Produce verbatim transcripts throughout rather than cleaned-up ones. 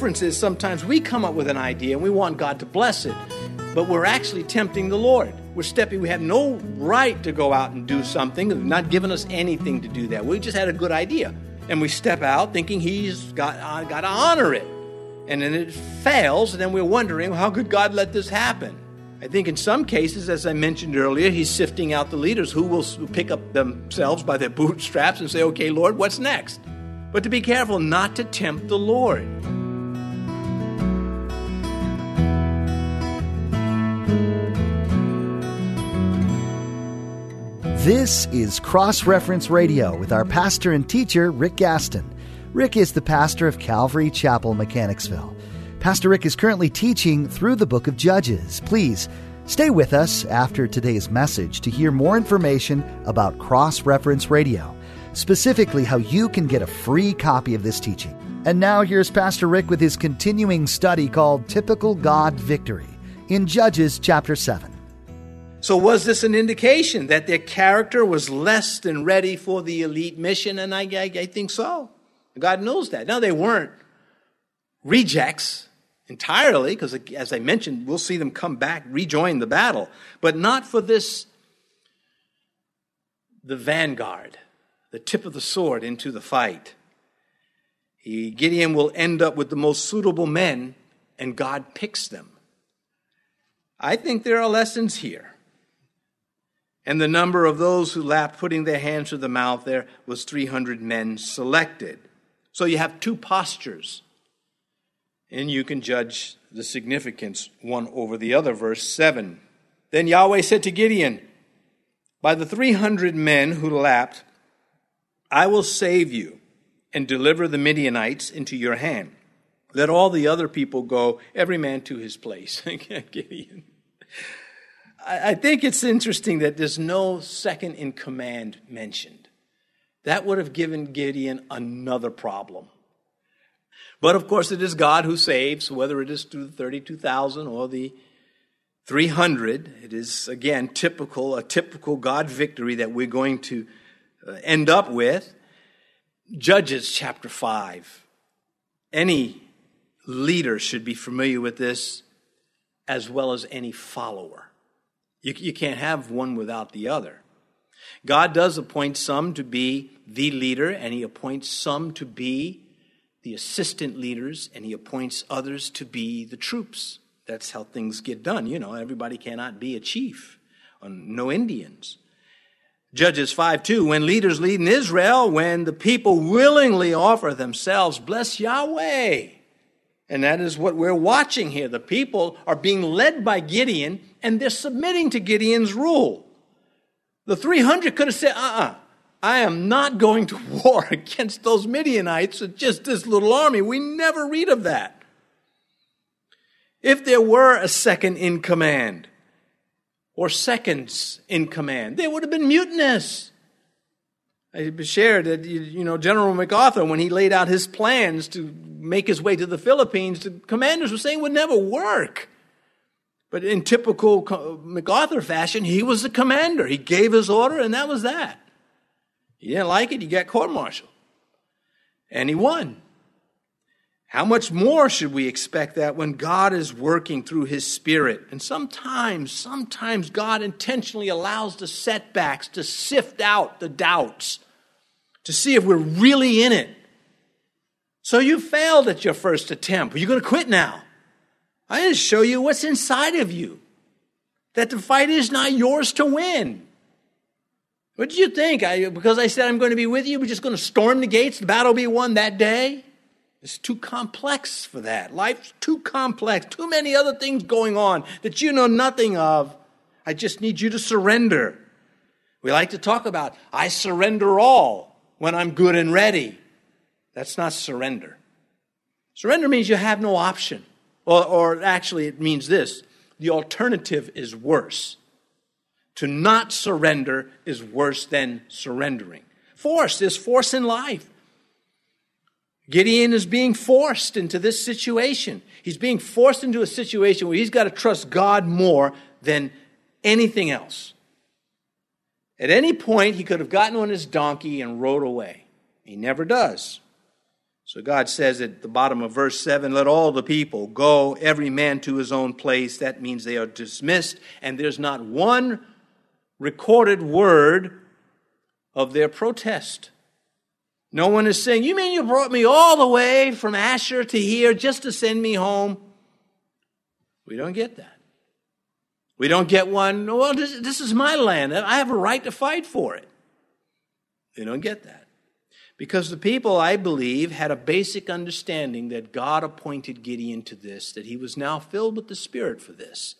difference is sometimes we come up with an idea and we want God to bless it, but we're actually tempting the Lord. We're stepping, we have no right to go out and do something. He's not given us anything to do that. We just had a good idea. And we step out thinking he's got, uh, got to honor it. And then it fails, and then we're wondering, how could God let this happen? I think in some cases, as I mentioned earlier, he's sifting out the leaders who will pick up themselves by their bootstraps and say, okay, Lord, what's next? But to be careful not to tempt the Lord. This is Cross-Reference Radio with our pastor and teacher, Rick Gaston. Rick is the pastor of Calvary Chapel, Mechanicsville. Pastor Rick is currently teaching through the book of Judges. Please stay with us after today's message to hear more information about Cross-Reference Radio, specifically how you can get a free copy of this teaching. And now here's Pastor Rick with his continuing study called Typical God Victory in Judges chapter seven. So was this an indication that their character was less than ready for the elite mission? And I, I, I think so. God knows that. Now, they weren't rejects entirely, because as I mentioned, we'll see them come back, rejoin the battle, but not for this, the vanguard, the tip of the sword into the fight. He, Gideon will end up with the most suitable men, and God picks them. I think there are lessons here. And the number of those who laughed, putting their hands to the mouth, there was three hundred men selected. So you have two postures, and you can judge the significance one over the other. Verse seven. Then Yahweh said to Gideon, by the three hundred men who lapped, I will save you and deliver the Midianites into your hand. Let all the other people go, every man to his place. Gideon. I think it's interesting that there's no second in command mentioned. That would have given Gideon another problem. But of course, it is God who saves, whether it is through the thirty-two thousand or the three hundred. It is, again, typical, a typical God victory that we're going to end up with. Judges chapter five. Any leader should be familiar with this, as well as any follower. You, you can't have one without the other. God does appoint some to be the leader, and he appoints some to be the assistant leaders, and he appoints others to be the troops. That's how things get done. You know, everybody cannot be a chief. No Indians. Judges five two, when leaders lead in Israel, when the people willingly offer themselves, bless Yahweh. And that is what we're watching here. The people are being led by Gideon, and they're submitting to Gideon's rule. The three hundred could have said, uh-uh, I am not going to war against those Midianites with just this little army. We never read of that. If there were a second in command, or seconds in command, they would have been mutinous. I shared that, you know, General MacArthur, when he laid out his plans to make his way to the Philippines, the commanders were saying it would never work. But in typical MacArthur fashion, he was the commander. He gave his order, and that was that. You didn't like it, you got court-martialed. And he won. How much more should we expect that when God is working through his Spirit? And sometimes, sometimes God intentionally allows the setbacks to sift out the doubts, to see if we're really in it. So you failed at your first attempt. Are you going to quit now? I just show you what's inside of you. That the fight is not yours to win. What did you think? I, because I said I'm going to be with you, we're just going to storm the gates, the battle will be won that day? It's too complex for that. Life's too complex. Too many other things going on that you know nothing of. I just need you to surrender. We like to talk about, I surrender all when I'm good and ready. That's not surrender. Surrender means you have no option. Or, or actually it means this. The alternative is worse. To not surrender is worse than surrendering. Force, there's force in life. Gideon is being forced into this situation. He's being forced into a situation where he's got to trust God more than anything else. At any point, he could have gotten on his donkey and rode away. He never does. So God says at the bottom of verse seven, let all the people go, every man to his own place. That means they are dismissed, and there's not one recorded word of their protest. No one is saying, you mean you brought me all the way from Asher to here just to send me home? We don't get that. We don't get one, well, this, this is my land. I have a right to fight for it. They don't get that. Because the people, I believe, had a basic understanding that God appointed Gideon to this, that he was now filled with the Spirit for this.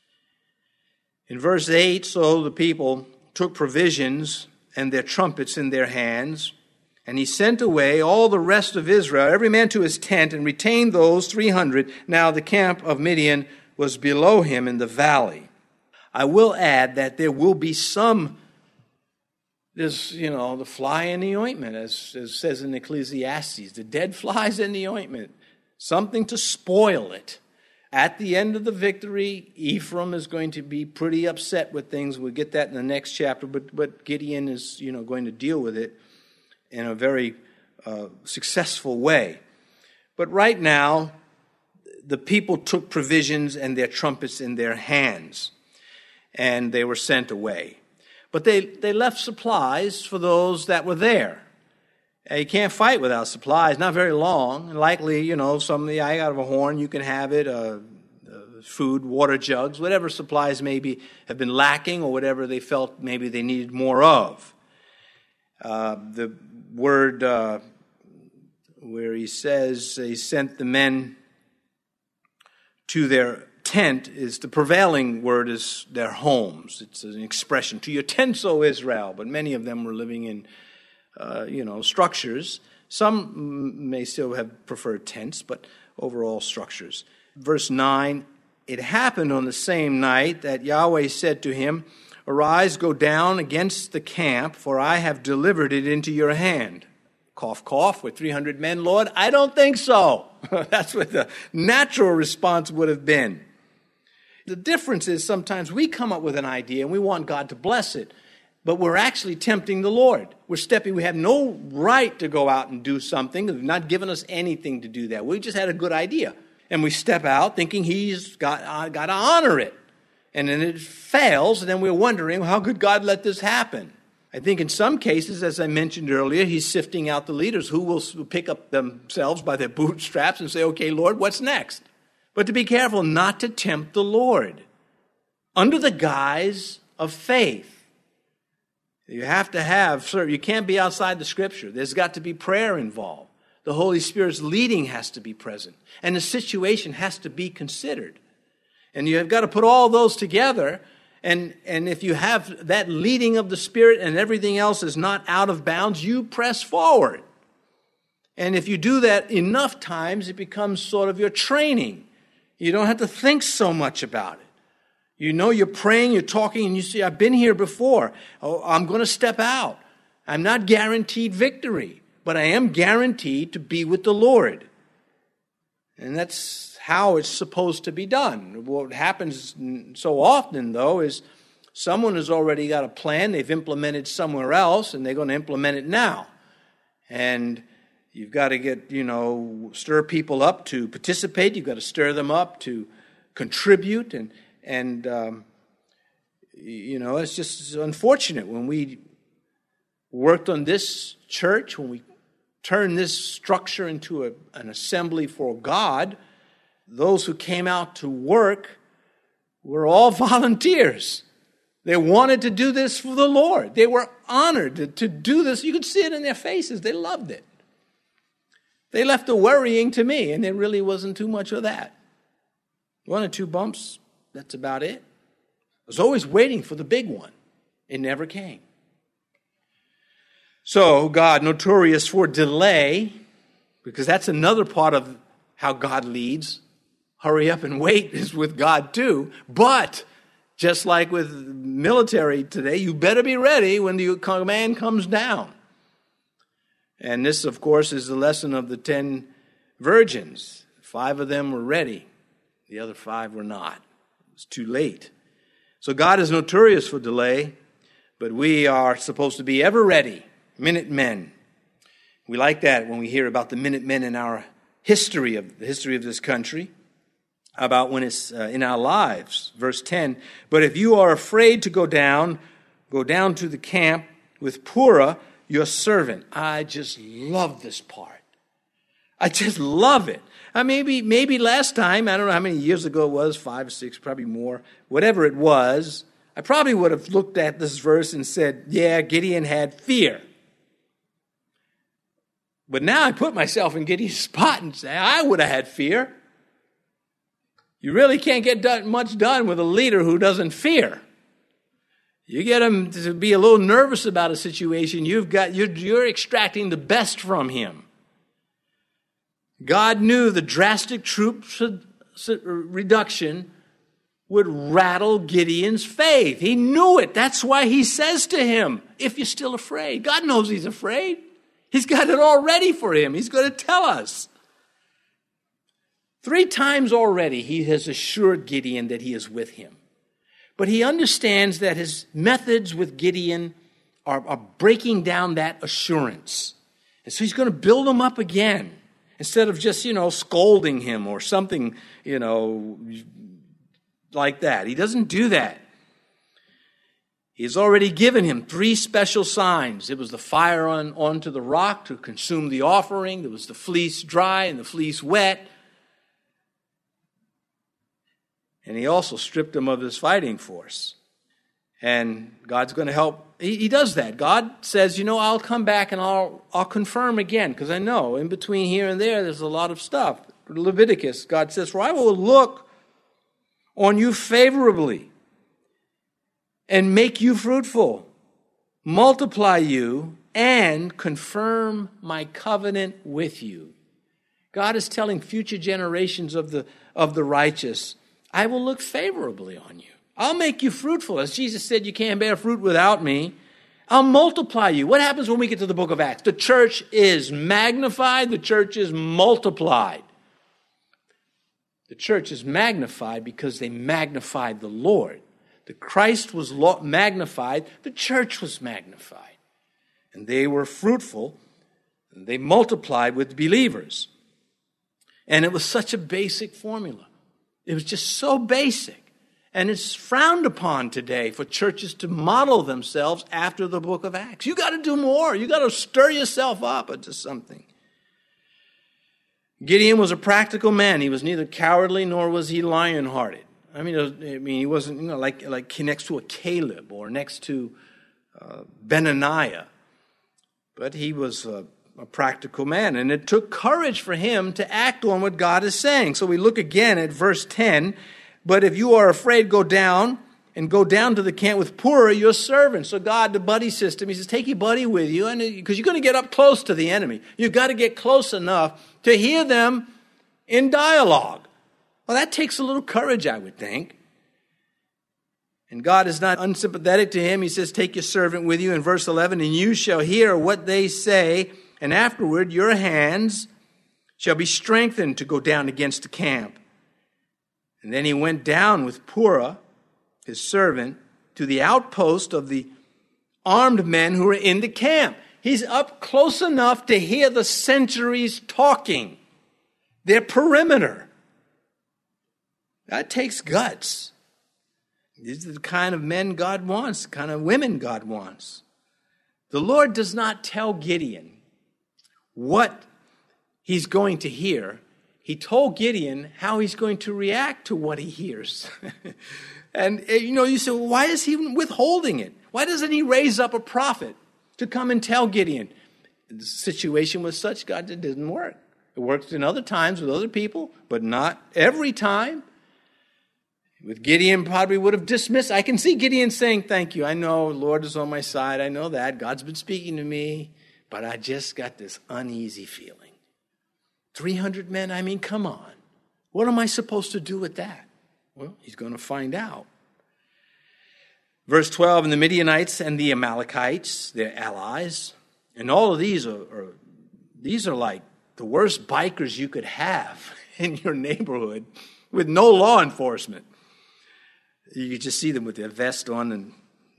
In verse eight, so the people took provisions and their trumpets in their hands, and he sent away all the rest of Israel, every man to his tent, and retained those three hundred. Now the camp of Midian was below him in the valley. I will add that there will be some, there's, you know, the fly in the ointment, as, as says in Ecclesiastes, the dead flies in the ointment, something to spoil it. At the end of the victory, Ephraim is going to be pretty upset with things. We'll get that in the next chapter, but, but Gideon is, you know, going to deal with it in a very uh, successful way. But right now, the people took provisions and their trumpets in their hands, and they were sent away. But they, they left supplies for those that were there. Uh, you can't fight without supplies, not very long. And likely, you know, some of the eye out of a horn, you can have it, uh, uh, food, water jugs, whatever supplies maybe have been lacking or whatever they felt maybe they needed more of. Uh, the word uh, where he says he sent the men to their tent is the prevailing word is their homes. It's an expression, to your tents, O Israel. But many of them were living in, uh, you know, structures. Some may still have preferred tents, but overall structures. Verse nine, it happened on the same night that Yahweh said to him, arise, go down against the camp, for I have delivered it into your hand. Cough, cough, with three hundred men, Lord? I don't think so. That's what the natural response would have been. The difference is sometimes we come up with an idea and we want God to bless it, but we're actually tempting the Lord. We're stepping, we have no right to go out and do something. He's not given us anything to do that. We just had a good idea. And we step out thinking he's got, uh, got to honor it. And then it fails, and then we're wondering, how could God let this happen? I think in some cases, as I mentioned earlier, he's sifting out the leaders who will pick up themselves by their bootstraps and say, okay, Lord, what's next? But to be careful not to tempt the Lord under the guise of faith. You have to have, sir, you can't be outside the Scripture. There's got to be prayer involved. The Holy Spirit's leading has to be present, and the situation has to be considered. And you've got to put all those together. And, and if you have that leading of the Spirit and everything else is not out of bounds, you press forward. And if you do that enough times, it becomes sort of your training. You don't have to think so much about it. You know you're praying, you're talking, and you see, I've been here before. Oh, I'm going to step out. I'm not guaranteed victory, but I am guaranteed to be with the Lord. And that's how it's supposed to be done. What happens so often, though, is someone has already got a plan they've implemented somewhere else, and they're going to implement it now. And you've got to get, you know, stir people up to participate. You've got to stir them up to contribute. And, and um, you know, it's just unfortunate when we worked on this church, when we turned this structure into a, an assembly for God, those who came out to work were all volunteers. They wanted to do this for the Lord. They were honored to, to do this. You could see it in their faces. They loved it. They left the worrying to me, and there really wasn't too much of that. One or two bumps, that's about it. I was always waiting for the big one. It never came. So God, notorious for delay, because that's another part of how God leads. Hurry up and wait is with God too. But just like with military today, you better be ready when the command comes down. And this, of course, is the lesson of the ten virgins. Five of them were ready. The other five were not. It was too late. So God is notorious for delay, but we are supposed to be ever ready, minute men. We like that when we hear about the Minutemen in our history, of the history of this country, about when it's uh, in our lives. Verse ten, but if you are afraid to go down, go down to the camp with Purah, your servant. I just love this part. I just love it. Uh, maybe, maybe last time, I don't know how many years ago it was, five or six, probably more, whatever it was, I probably would have looked at this verse and said, yeah, Gideon had fear. But now I put myself in Gideon's spot and say, I would have had fear. You really can't get done, much done with a leader who doesn't fear. You get him to be a little nervous about a situation, you've got, you're, you're extracting the best from him. God knew the drastic troop reduction would rattle Gideon's faith. He knew it. That's why he says to him, if you're still afraid. God knows he's afraid. He's got it all ready for him. He's going to tell us. Three times already he has assured Gideon that he is with him. But he understands that his methods with Gideon are, are breaking down that assurance. And so he's going to build him up again. Instead of just, you know, scolding him or something, you know, like that. He doesn't do that. He's already given him three special signs. It was the fire on onto the rock to consume the offering. There was the fleece dry and the fleece wet. And he also stripped him of his fighting force. And God's going to help. He, he does that. God says, you know, I'll come back and I'll I'll confirm again, because I know in between here and there, there's a lot of stuff. Leviticus, God says, for I will look on you favorably and make you fruitful, multiply you, and confirm my covenant with you. God is telling future generations of the of the righteous, I will look favorably on you. I'll make you fruitful. As Jesus said, you can't bear fruit without me. I'll multiply you. What happens when we get to the book of Acts? The church is magnified. The church is multiplied. The church is magnified because they magnified the Lord. The Christ was magnified. The church was magnified. And they were fruitful. And they multiplied with believers. And it was such a basic formula. It was just so basic. And it's frowned upon today for churches to model themselves after the book of Acts. You got to do more. You got to stir yourself up into something. Gideon was a practical man. He was neither cowardly nor was he lion-hearted. I mean, was, I mean, he wasn't, you know, like like next to a Caleb or next to uh, Benaniah, but he was a, a practical man, and it took courage for him to act on what God is saying. So we look again at verse ten. But if you are afraid, go down and go down to the camp with Purah, your servant. So God, the buddy system, he says, take your buddy with you, and because you're going to get up close to the enemy. You've got to get close enough to hear them in dialogue. Well, that takes a little courage, I would think. And God is not unsympathetic to him. He says, take your servant with you in verse eleven, and you shall hear what they say, and afterward your hands shall be strengthened to go down against the camp. And then he went down with Purah, his servant, to the outpost of the armed men who were in the camp. He's up close enough to hear the sentries talking, their perimeter. That takes guts. These are the kind of men God wants, the kind of women God wants. The Lord does not tell Gideon what he's going to hear. He told Gideon how he's going to react to what he hears. And, you know, you say, well, why is he withholding it? Why doesn't he raise up a prophet to come and tell Gideon? The situation was such, God, it didn't work. It worked in other times with other people, but not every time. With Gideon, probably would have dismissed. I can see Gideon saying, thank you. I know the Lord is on my side. I know that. God's been speaking to me. But I just got this uneasy feeling. three hundred men, I mean, come on. What am I supposed to do with that? Well, he's going to find out. Verse twelve, and the Midianites and the Amalekites, their allies, and all of these are, are these are like the worst bikers you could have in your neighborhood with no law enforcement. You could just see them with their vest on and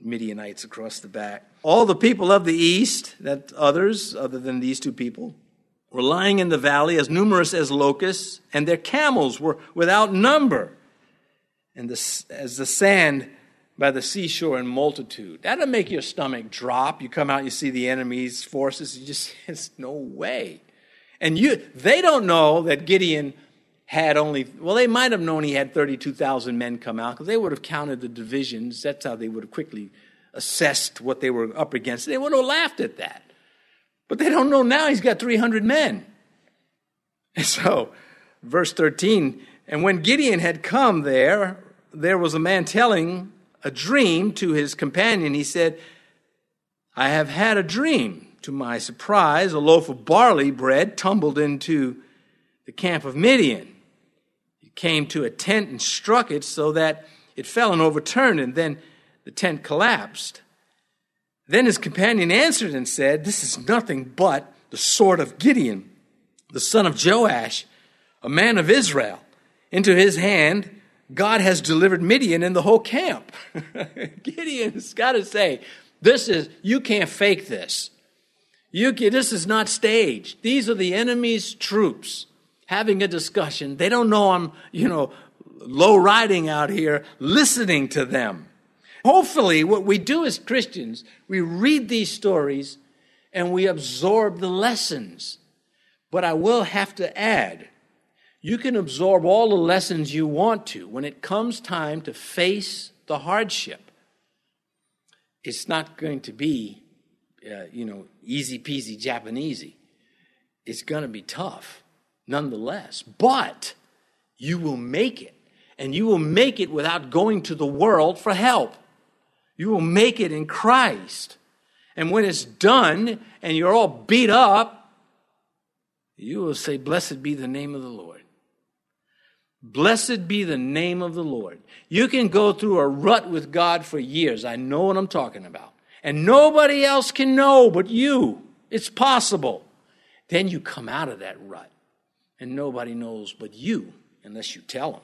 Midianites across the back. All the people of the east, that others other than these two people, were lying in the valley, as numerous as locusts, and their camels were without number, and the, as the sand by the seashore in multitude. That'll make your stomach drop. You come out, you see the enemy's forces, you just, it's no way. And you, they don't know that Gideon had only, well, they might have known he had thirty-two thousand men come out, because they would have counted the divisions. That's how they would have quickly assessed what they were up against. They would have laughed at that. But they don't know now he's got three hundred men. And so, verse thirteen, and when Gideon had come there, there was a man telling a dream to his companion. He said, I have had a dream. To my surprise, a loaf of barley bread tumbled into the camp of Midian. It came to a tent and struck it so that it fell and overturned, and then the tent collapsed. Then his companion answered and said, this is nothing but the sword of Gideon, the son of Joash, a man of Israel. Into his hand God has delivered Midian and the whole camp. Gideon's got to say, this is, you can't fake this. You can, this is not staged. These are the enemy's troops having a discussion. They don't know I'm, you know, low riding out here, listening to them. Hopefully, what we do as Christians, we read these stories and we absorb the lessons. But I will have to add, you can absorb all the lessons you want to. When it comes time to face the hardship, it's not going to be, uh, you know, easy peasy Japanesey. It's going to be tough, nonetheless. But you will make it. And you will make it without going to the world for help. You will make it in Christ. And when it's done and you're all beat up, you will say, blessed be the name of the Lord. Blessed be the name of the Lord. You can go through a rut with God for years. I know what I'm talking about. And nobody else can know but you. It's possible. Then you come out of that rut. And nobody knows but you unless you tell them.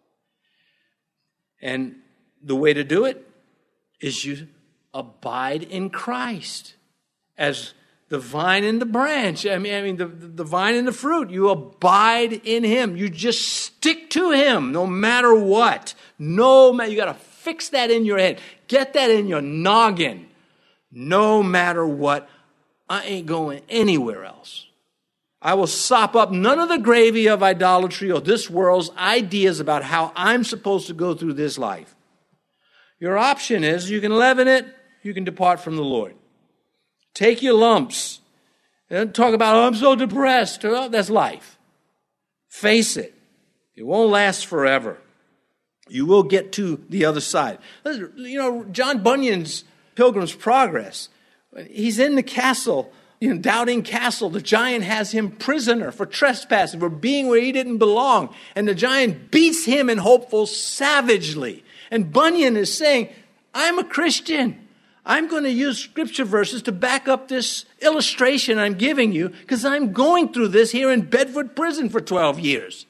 And the way to do it is you abide in Christ as the vine and the branch. I mean, I mean the, the vine and the fruit. You abide in him. You just stick to him no matter what. No matter, you got to fix that in your head. Get that in your noggin. No matter what, I ain't going anywhere else. I will sop up none of the gravy of idolatry or this world's ideas about how I'm supposed to go through this life. Your option is you can leaven it, you can depart from the Lord. Take your lumps. And talk about, oh, I'm so depressed. Well, that's life. Face it. It won't last forever. You will get to the other side. You know, John Bunyan's Pilgrim's Progress. He's in the castle, you know, Doubting Castle. The giant has him prisoner for trespassing, for being where he didn't belong. And the giant beats him and Hopeful savagely. And Bunyan is saying, I'm a Christian. I'm going to use scripture verses to back up this illustration I'm giving you because I'm going through this here in Bedford Prison for twelve years.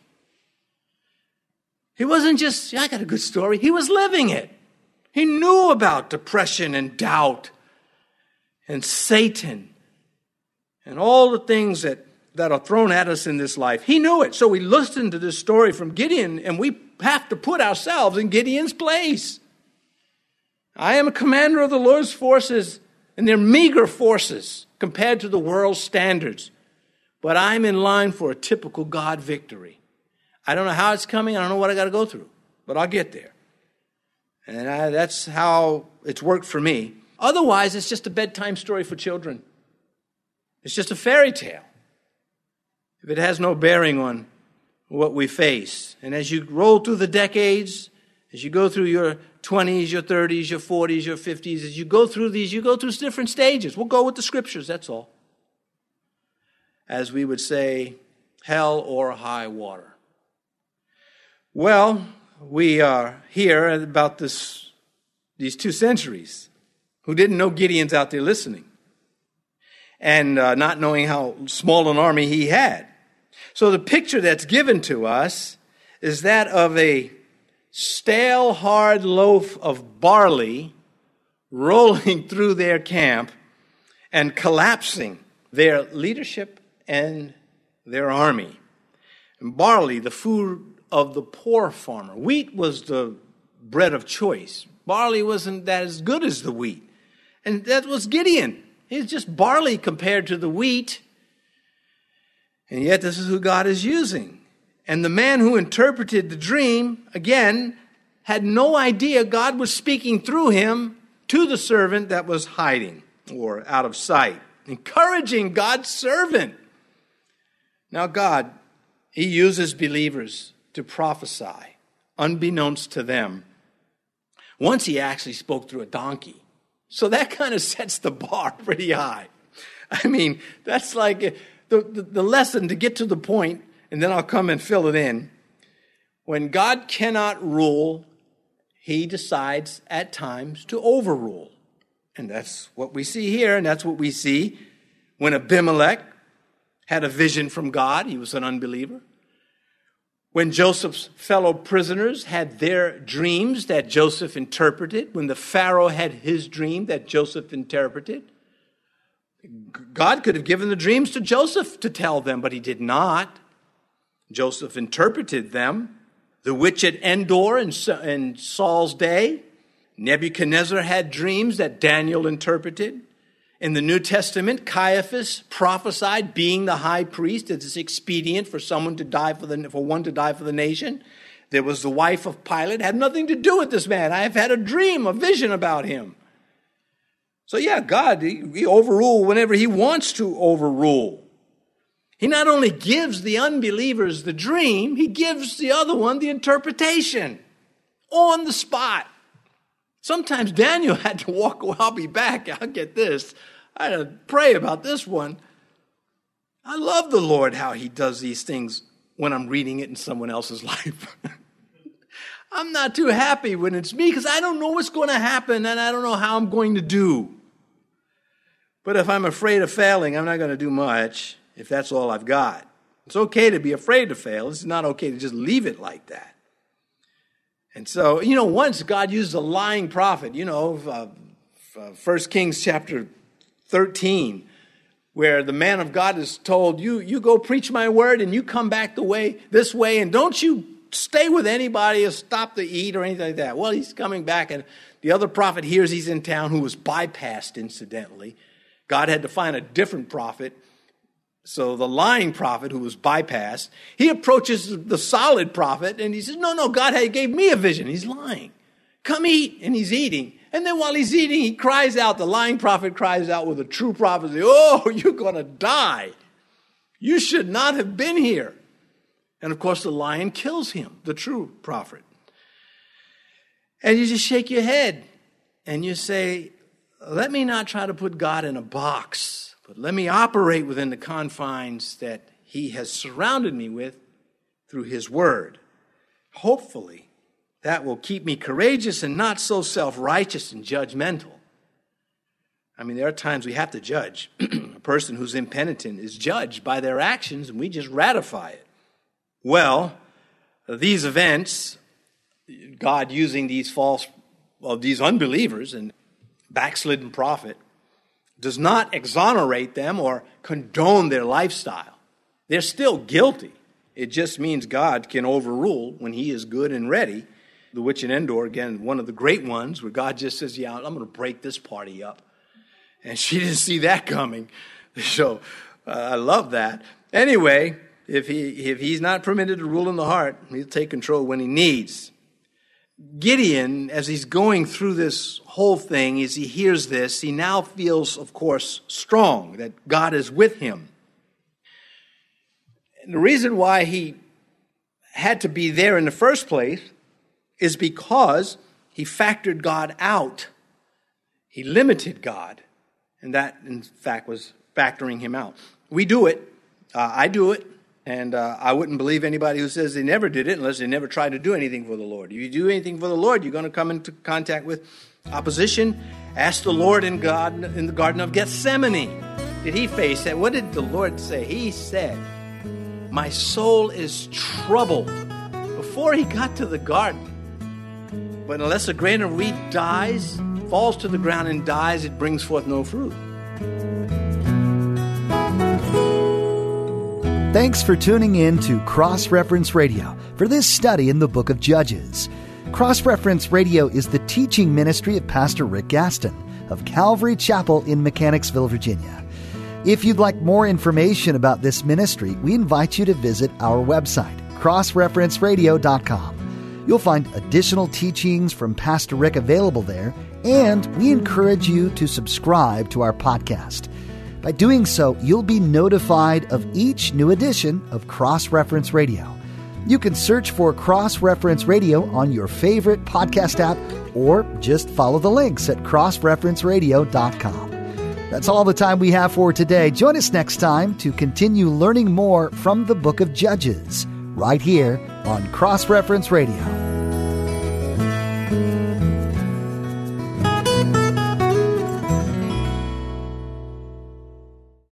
He wasn't just, yeah, I got a good story. He was living it. He knew about depression and doubt and Satan and all the things that, that are thrown at us in this life. He knew it. So we listened to this story from Gideon, and we have to put ourselves in Gideon's place. I am a commander of the Lord's forces, and they're meager forces compared to the world's standards. But I'm in line for a typical God victory. I don't know how it's coming. I don't know what I got to go through, but I'll get there. And I, that's how it's worked for me. Otherwise, it's just a bedtime story for children. It's just a fairy tale. If it has no bearing on what we face. And as you roll through the decades, as you go through your twenties, your thirties, your forties, your fifties, as you go through these, you go through different stages. We'll go with the scriptures, that's all. As we would say, hell or high water. Well, we are here at about this, these two centuries. Who didn't know Gideon's out there listening. And uh, not knowing how small an army he had. So the picture that's given to us is that of a stale, hard loaf of barley rolling through their camp and collapsing their leadership and their army. And barley, the food of the poor farmer. Wheat was the bread of choice. Barley wasn't that as good as the wheat. And that was Gideon. He's just barley compared to the wheat. And yet this is who God is using. And the man who interpreted the dream, again, had no idea God was speaking through him to the servant that was hiding or out of sight, encouraging God's servant. Now God, he uses believers to prophesy, unbeknownst to them. Once he actually spoke through a donkey. So that kind of sets the bar pretty high. I mean, that's like the, the, the lesson to get to the point, and then I'll come and fill it in. When God cannot rule, he decides at times to overrule. And that's what we see here, and that's what we see when Abimelech had a vision from God. He was an unbeliever. When Joseph's fellow prisoners had their dreams that Joseph interpreted, when the Pharaoh had his dream that Joseph interpreted, God could have given the dreams to Joseph to tell them, but he did not. Joseph interpreted them. The witch at Endor in Saul's day, Nebuchadnezzar had dreams that Daniel interpreted. In the New Testament, Caiaphas prophesied, being the high priest, it is expedient for someone to die for the for one to die for the nation. There was the wife of Pilate, had nothing to do with this man. I have had a dream, a vision about him. So yeah, God, he, he overrules whenever he wants to overrule. He not only gives the unbelievers the dream, he gives the other one the interpretation on the spot. Sometimes Daniel had to walk away. I'll be back. I'll get this. I had to pray about this one. I love the Lord, how he does these things when I'm reading it in someone else's life. I'm not too happy when it's me because I don't know what's going to happen and I don't know how I'm going to do. But if I'm afraid of failing, I'm not going to do much if that's all I've got. It's okay to be afraid to fail. It's not okay to just leave it like that. And so, you know, once God used a lying prophet, you know, uh, First Kings chapter thirteen, where the man of God is told, you, you go preach my word and you come back the way, this way, and don't you stay with anybody or stop to eat or anything like that. Well, he's coming back, and the other prophet hears he's in town, who was bypassed, incidentally. God had to find a different prophet. So the lying prophet, who was bypassed, he approaches the solid prophet and he says, no, no, God gave me a vision. He's lying. Come eat. And he's eating. And then while he's eating, he cries out, the lying prophet cries out with a true prophecy, oh, you're going to die. You should not have been here. And of course, the lion kills him, the true prophet. And you just shake your head and you say, let me not try to put God in a box. But let me operate within the confines that he has surrounded me with through his word. Hopefully, that will keep me courageous and not so self-righteous and judgmental. I mean, there are times we have to judge. A person who's impenitent is judged by their actions, and we just ratify it. Well, these events, God using these false, well, these unbelievers and backslidden prophet, does not exonerate them or condone their lifestyle. They're still guilty. It just means God can overrule when he is good and ready. The witch in Endor, again, one of the great ones where God just says, yeah, I'm going to break this party up. And she didn't see that coming. So uh, I love that. Anyway, if he if he's not permitted to rule in the heart, he'll take control when he needs. Gideon, as he's going through this whole thing, as he hears this, he now feels, of course, strong, that God is with him. And the reason why he had to be there in the first place is because he factored God out. He limited God, and that, in fact, was factoring him out. We do it. Uh, I do it. And uh, I wouldn't believe anybody who says they never did it unless they never tried to do anything for the Lord. If you do anything for the Lord, you're going to come into contact with opposition. Ask the Lord in God in the Garden of Gethsemane. Did he face that? What did the Lord say? He said, my soul is troubled. Before he got to the garden. But unless a grain of wheat dies, falls to the ground and dies, it brings forth no fruit. Thanks for tuning in to Cross Reference Radio for this study in the book of Judges. Cross Reference Radio is the teaching ministry of Pastor Rick Gaston of Calvary Chapel in Mechanicsville, Virginia. If you'd like more information about this ministry, we invite you to visit our website, cross reference radio dot com. You'll find additional teachings from Pastor Rick available there, and we encourage you to subscribe to our podcast. By doing so, you'll be notified of each new edition of Cross Reference Radio. You can search for Cross Reference Radio on your favorite podcast app or just follow the links at cross reference radio dot com. That's all the time we have for today. Join us next time to continue learning more from the book of Judges right here on Cross Reference Radio.